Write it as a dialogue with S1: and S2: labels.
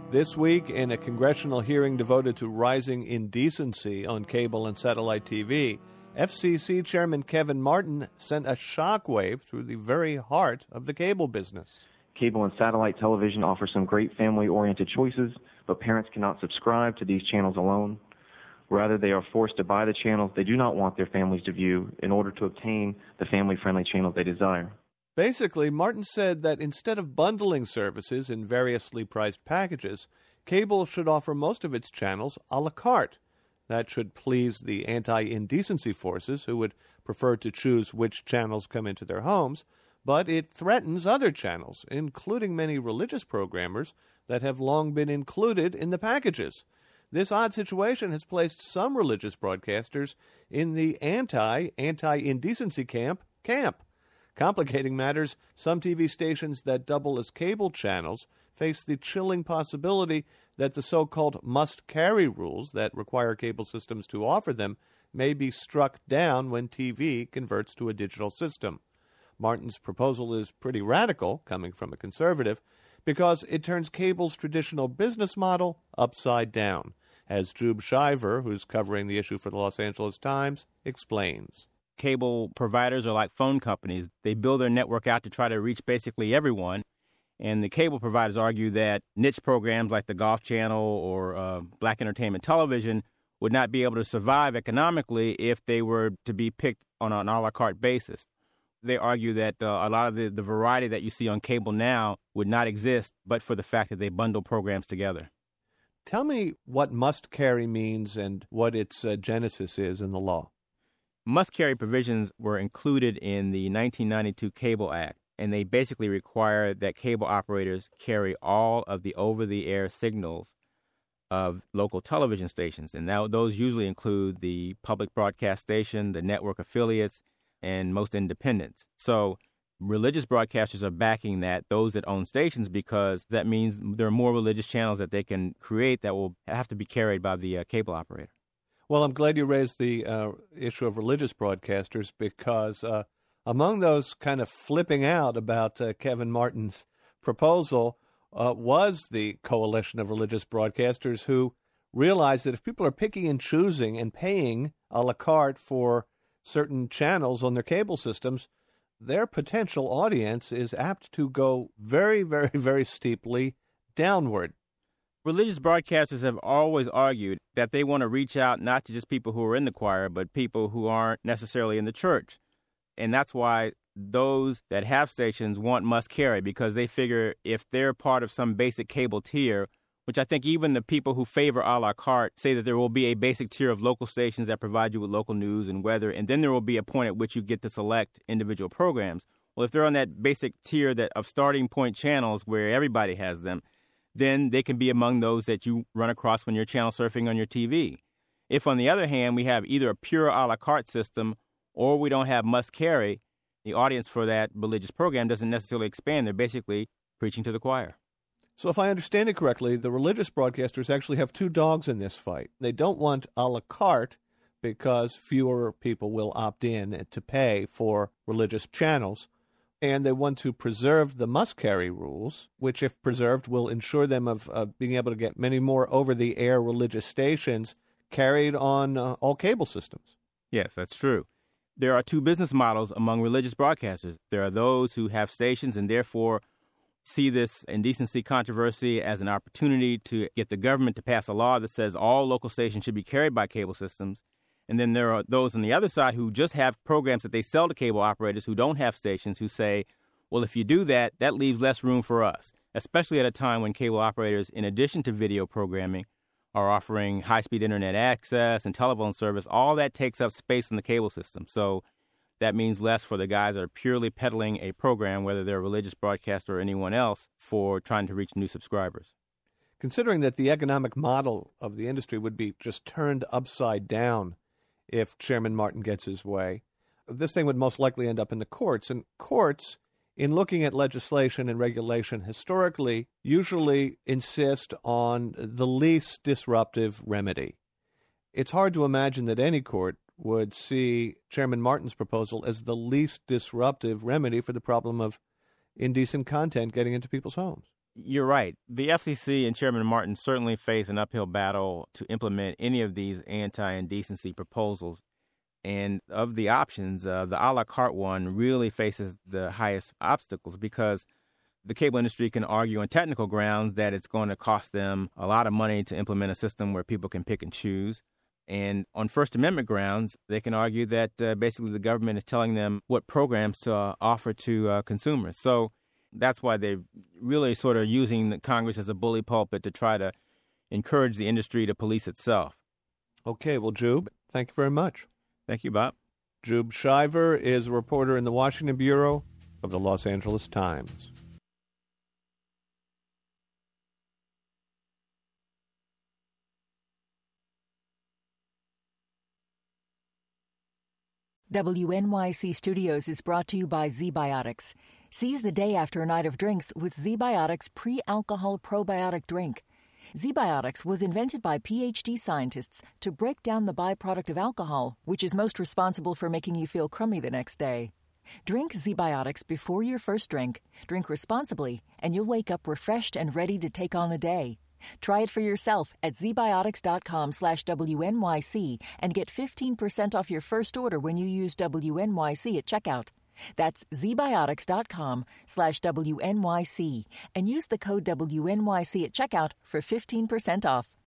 S1: This week, in a congressional hearing devoted to rising indecency on cable and satellite TV, FCC Chairman Kevin Martin sent a shockwave through the very heart of the cable business.
S2: Cable and satellite television offer some great family-oriented choices, but parents cannot subscribe to these channels alone. Rather, they are forced to buy the channels they do not want their families to view in order to obtain the family-friendly channels they desire.
S1: Basically, Martin said that instead of bundling services in variously priced packages, cable should offer most of its channels a la carte. That should please the anti-indecency forces who would prefer to choose which channels come into their homes, but it threatens other channels, including many religious programmers that have long been included in the packages. This odd situation has placed some religious broadcasters in the anti-indecency camp. Complicating matters, some TV stations that double as cable channels face the chilling possibility that the so-called must-carry rules that require cable systems to offer them may be struck down when TV converts to a digital system. Martin's proposal is pretty radical, coming from a conservative, because it turns cable's traditional business model upside down, as Jube Shiver, who's covering the issue for the Los Angeles Times, explains.
S3: Cable providers are like phone companies. They build their network out to try to reach basically everyone. And the cable providers argue that niche programs like the Golf Channel or Black Entertainment Television would not be able to survive economically if they were to be picked on an a la carte basis. They argue that a lot of the variety that you see on cable now would not exist but for the fact that they bundle programs together.
S1: Tell me what must-carry means and what its genesis is in the law.
S3: Must-carry provisions were included in the 1992 Cable Act, and they basically require that cable operators carry all of the over-the-air signals of local television stations. And now those usually include the public broadcast station, the network affiliates, and most independents. So religious broadcasters are backing those that own stations, because that means there are more religious channels that they can create that will have to be carried by the cable operator.
S1: Well, I'm glad you raised the issue of religious broadcasters, because among those kind of flipping out about Kevin Martin's proposal was the coalition of religious broadcasters who realized that if people are picking and choosing and paying a la carte for certain channels on their cable systems, their potential audience is apt to go very, very, very steeply downward.
S3: Religious broadcasters have always argued that they want to reach out not to just people who are in the choir, but people who aren't necessarily in the church. And that's why those that have stations want must-carry, because they figure if they're part of some basic cable tier, which I think even the people who favor a la carte say that there will be a basic tier of local stations that provide you with local news and weather, and then there will be a point at which you get to select individual programs. Well, if they're on that basic tier of starting point channels where everybody has them, then they can be among those that you run across when you're channel surfing on your TV. If, on the other hand, we have either a pure a la carte system or we don't have must-carry, the audience for that religious program doesn't necessarily expand. They're basically preaching to the choir.
S1: So if I understand it correctly, the religious broadcasters actually have two dogs in this fight. They don't want a la carte because fewer people will opt in to pay for religious channels. And they want to preserve the must-carry rules, which, if preserved, will ensure them of being able to get many more over-the-air religious stations carried on all cable systems.
S3: Yes, that's true. There are two business models among religious broadcasters. There are those who have stations and therefore see this indecency controversy as an opportunity to get the government to pass a law that says all local stations should be carried by cable systems. And then there are those on the other side who just have programs that they sell to cable operators who don't have stations, who say, well, if you do that, that leaves less room for us, especially at a time when cable operators, in addition to video programming, are offering high-speed internet access and telephone service. All that takes up space in the cable system. So that means less for the guys that are purely peddling a program, whether they're a religious broadcaster or anyone else, for trying to reach new subscribers.
S1: Considering that the economic model of the industry would be just turned upside down if Chairman Martin gets his way, this thing would most likely end up in the courts. And courts, in looking at legislation and regulation historically, usually insist on the least disruptive remedy. It's hard to imagine that any court would see Chairman Martin's proposal as the least disruptive remedy for the problem of indecent content getting into people's homes.
S3: You're right. The FCC and Chairman Martin certainly face an uphill battle to implement any of these anti-indecency proposals. And of the options, the a la carte one really faces the highest obstacles because the cable industry can argue on technical grounds that it's going to cost them a lot of money to implement a system where people can pick and choose. And on First Amendment grounds, they can argue that basically the government is telling them what programs to offer to consumers. So that's why they're really sort of using the Congress as a bully pulpit to try to encourage the industry to police itself.
S1: Okay, well, Joub, thank you very much.
S3: Thank you, Bob.
S1: Joub Shiver is a reporter in the Washington Bureau of the Los Angeles Times.
S4: WNYC Studios is brought to you by ZBiotics. Seize the day after a night of drinks with ZBiotics pre-alcohol probiotic drink. ZBiotics was invented by PhD scientists to break down the byproduct of alcohol, which is most responsible for making you feel crummy the next day. Drink ZBiotics before your first drink, drink responsibly, and you'll wake up refreshed and ready to take on the day. Try it for yourself at zbiotics.com/WNYC and get 15% off your first order when you use WNYC at checkout. That's zbiotics.com/WNYC and use the code WNYC at checkout for 15% off.